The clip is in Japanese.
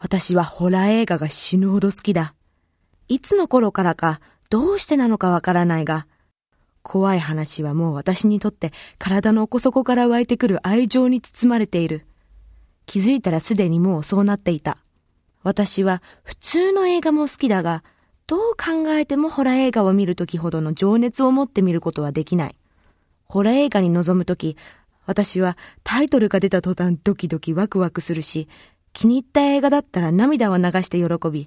私はホラー映画が死ぬほど好きだ。いつの頃からか、どうしてなのかわからないが、怖い話はもう私にとって体の奥底から湧いてくる愛情に包まれている。気づいたらすでにもうそうなっていた。私は普通の映画も好きだが、どう考えてもホラー映画を見るときほどの情熱を持って見ることはできない。ホラー映画に臨むとき、私はタイトルが出た途端ドキドキワクワクするし、気に入った映画だったら涙を流して喜び、